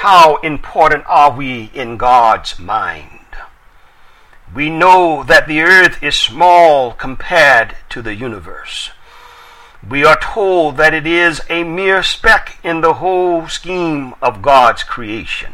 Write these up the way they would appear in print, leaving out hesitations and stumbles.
How important are we in God's mind? We know that the earth is small compared to the universe. We are told that it is a mere speck in the whole scheme of God's creation.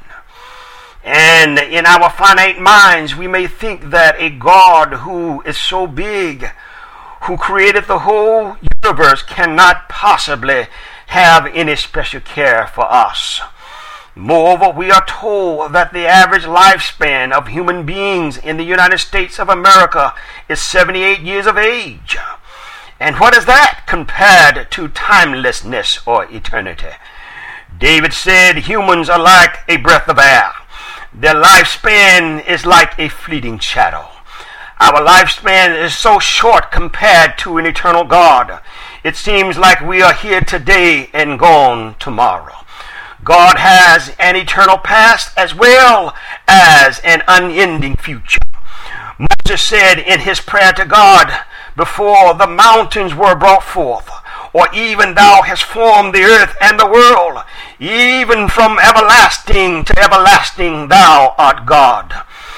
And in our finite minds, we may think that a God who is so big, who created the whole universe, cannot possibly have any special care for us. Moreover, we are told that the average lifespan of human beings in the United States of America is 78 years of age. And what is that compared to timelessness or eternity? David said humans are like a breath of air. Their lifespan is like a fleeting shadow. Our lifespan is so short compared to an eternal God. It seems like we are here today and gone tomorrow. God has an eternal past as well as an unending future. Moses said in his prayer to God, before the mountains were brought forth, or even thou hast formed the earth and the world, even from everlasting to everlasting thou art God.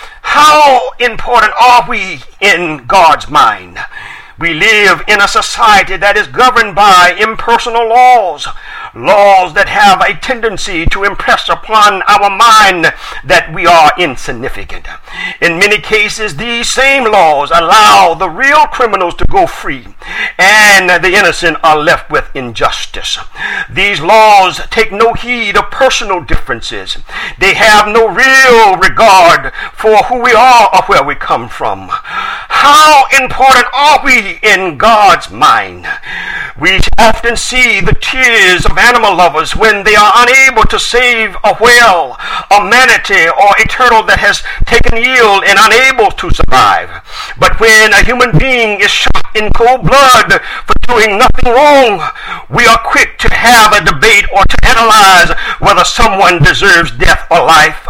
How important are we in God's mind? We live in a society that is governed by impersonal laws that have a tendency to impress upon our mind that we are insignificant. In many cases, these same laws allow the real criminals to go free, and the innocent are left with injustice. These laws take no heed of personal differences. They have no real regard for who we are or where we come from. How important are we in God's mind? We often see the tears of animal lovers when they are unable to save a whale, a manatee, or a turtle that has taken ill and unable to survive. But when a human being is shot in cold blood for doing nothing wrong, we are quick to have a debate or to analyze whether someone deserves death or life.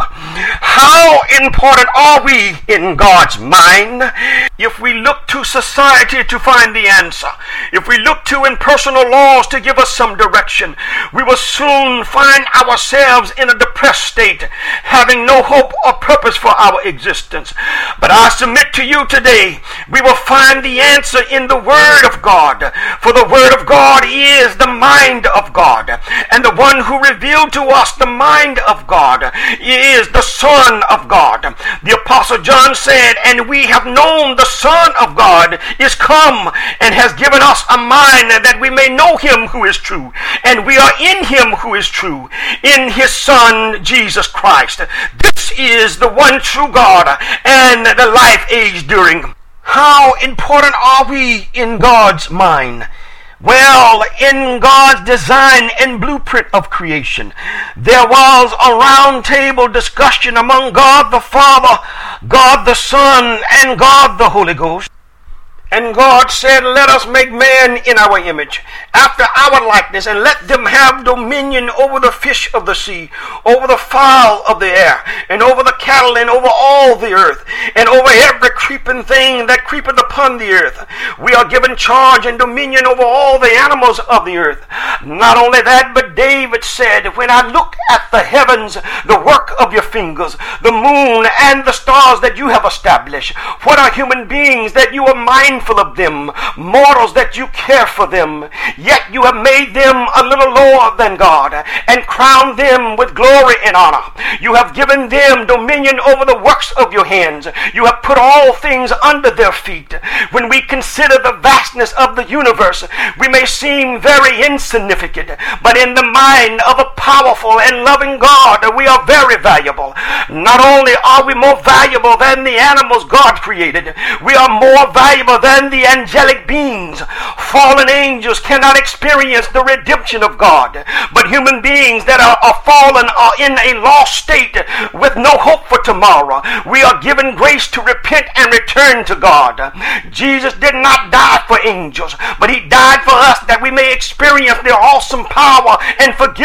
How important are we in God's mind? If we look to society to find the answer, if we look to impersonal laws to give us some direction, we will soon find ourselves in a depressed state, having no hope or purpose for our existence. But I submit to you today, we will find the answer in the Word of God. For the Word of God is the mind of God, and the one who revealed to us the mind of God is the Son of God. The Apostle John said, and we have known the Son of God is come and has given us a mind that we may know him who is true, and we are in him who is true, in his Son Jesus Christ. This is the one true God and the life age during. How important are we in God's mind? Well, in God's design and blueprint of creation, there was a round table discussion among God the Father, God the Son, and God the Holy Ghost. And God said, let us make man in our image, after our likeness, and let them have dominion over the fish of the sea, over the fowl of the air, and over the cattle, and over all the earth, and over every creeping thing that creepeth upon the earth. We are given charge and dominion over all the animals of the earth. Not only that, but David said, when I look at the heavens, the work of your fingers, the moon and the stars that you have established, what are human beings that you are mindful of them, mortals that you care for them, yet you have made them a little lower than God and crowned them with glory and honor. You have given them dominion over the works of your hands. You have put all things under their feet. When we consider the vastness of the universe, we may seem very insignificant, but in the mind of a powerful and loving God, we are very valuable. Not only are we more valuable than the animals God created, we are more valuable than the angelic beings. Fallen angels cannot experience the redemption of God, but human beings that are fallen are in a lost state with no hope for tomorrow. We are given grace to repent and return to God. Jesus did not die for angels, but he died for us that we may experience the awesome power and forgiveness of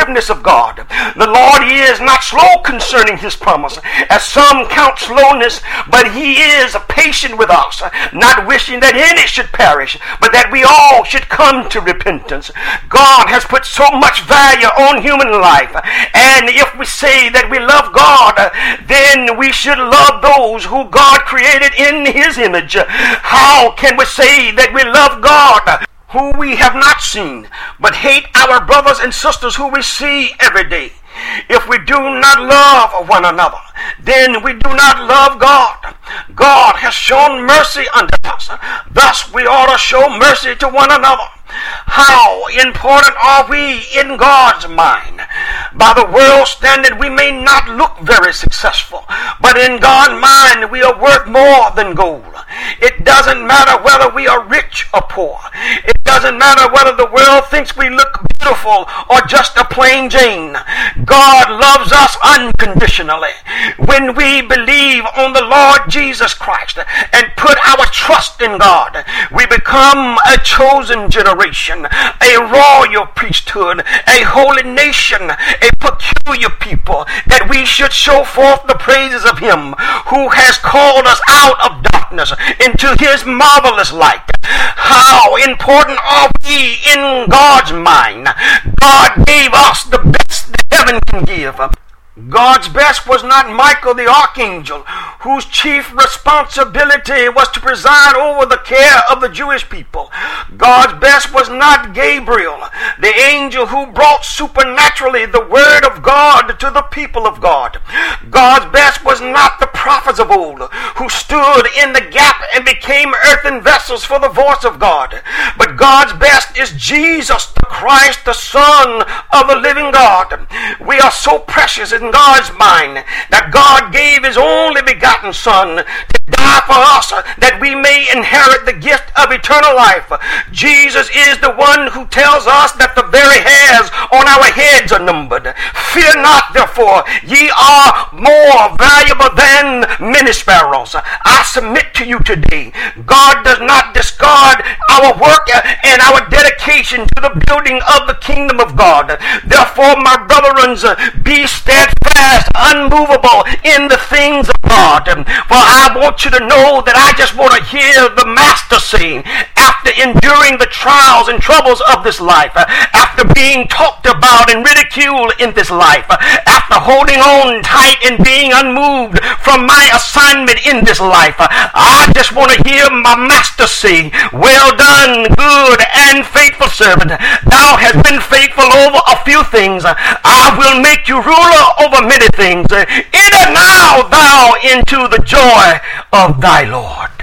God. The Lord is not slow concerning his promise, as some count slowness, but he is patient with us, not wishing that any should perish, but that we all should come to repentance. God has put so much value on human life, and if we say that we love God, then we should love those who God created in his image. How can we say that we love God who we have not seen, but hate our brothers and sisters who we see every day? If we do not love one another, then we do not love God. God has shown mercy unto us. Thus we ought to show mercy to one another. How important are we in God's mind? By the world's standard, we may not look very successful, but in God's mind, we are worth more than gold. It doesn't matter whether we are rich or poor. It doesn't matter whether the world thinks we look beautiful or just a plain Jane. God loves us unconditionally. When we believe on the Lord Jesus Christ and put our trust in God, we become a chosen generation, a royal priesthood, a holy nation, a peculiar people, that we should show forth the praises of him who has called us out of darkness into his marvelous light. How important are we in God's mind? God gave us the best that heaven can give. God's best was not Michael the archangel, whose chief responsibility was to preside over the care of the Jewish people. God's best was not Gabriel, the angel who brought supernaturally the word of God to the people of God. God's best was not the prophets of old, who stood in the gap and became earthen vessels for the voice of God. But God's best is Jesus the Christ, the Son of the living God. We are so precious in God's mind that God gave his only begotten Son to die for us, that we may inherit the gift of eternal life. Jesus is the one who tells us that the very hairs on our heads are numbered. Fear not, therefore, ye are more valuable than many sparrows. I submit to you today, God does not discard our work and our dedication to the building of the kingdom of God. Therefore, my brethren, be steadfast, unmovable in the things of God. For I want you to know that I just want to hear the Master say, after enduring the trials and troubles of this life, after being talked about and ridiculed in this life, after holding on tight and being unmoved from my assignment in this life, I just want to hear my Master say, well done, good and faithful servant. Thou hast been faithful over a few things. I will make you ruler over many things. Enter now thou into the joy of thy Lord.